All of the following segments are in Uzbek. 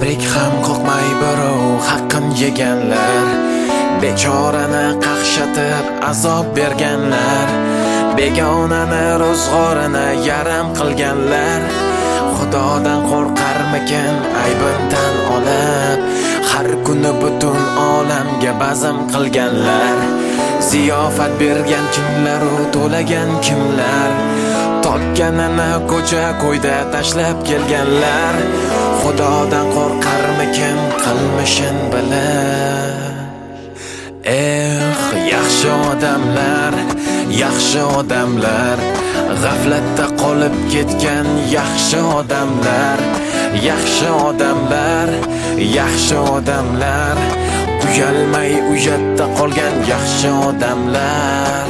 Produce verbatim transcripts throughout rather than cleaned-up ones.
Tirik ham qo'rqmay birov haqqin yeganlar, bechorani qaqshatib azob berganlar, begonani ro'zg'orini yaram qilganlar, Xudodan qo'rqarmikin aybin tan olib, har kuni butun olamga bazm qilganlar, ziyofat bergan kimlar u to'lagan kimlar, topganini ko'cha ko'yda tashlab kelganlar, Xudodan qo'rqarmikin qilmishin bilib. Eh, yaxshi odamlar, yaxshi odamlar, g'aflatda qolib ketgan yaxshi odamlar, yaxshi odamlar, yaxshi odamlar, uyalmay uyatda qolgan yaxshi odamlar.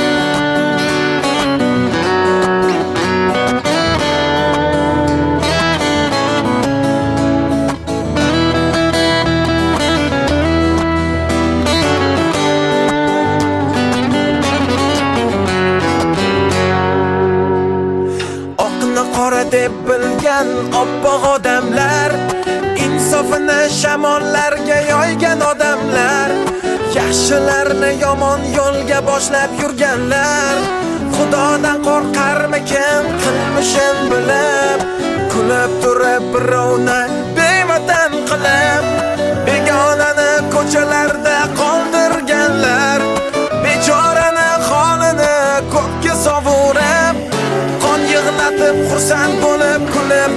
Qora deb bilgan oppoq odamlar, insofini shamollarga yoygan odamlar, yaxshilarni yomon yo'lga boshlab yurganlar, Xudodan qo'rqarmikin qilmishin bilib, kulib turib birovni bevatan qilib, begonani ko'chalarda qoldirganlar, bechorani holini ko'kka sovurib, yig'latib xursand bo'lib kulib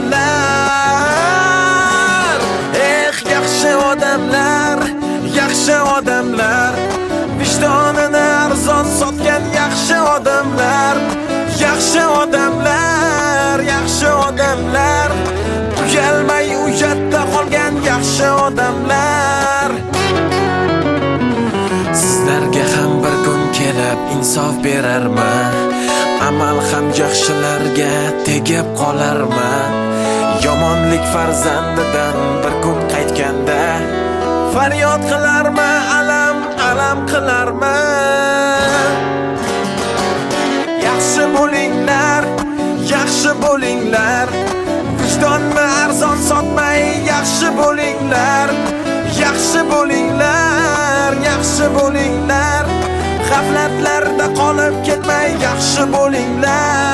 turganlar. Eh, yaxshi odamlar, yaxshi odamlar, vijdonini arzon sotgan yaxshi odamlar, yaxshi odamlar, yaxshi odamlar, uyalmay uyatda qolgan yaxshi odamlar. Sizlarga ham bir kun kelib insof berarman, amal ham yaxshilarga tegib qolarmi? Yomonlik farzandidan bir kun qaytganda faryod qilarmi, alam alam qilarmi? Yaxshi bo'linglar, yaxshi bo'linglar, vijdonni arzon sotmay yaxshi bo'linglar, yaxshi bo'linglar, yaxshi bo'linglar, g'aflatlarda qolib ketmay yaxshi bo'linglar.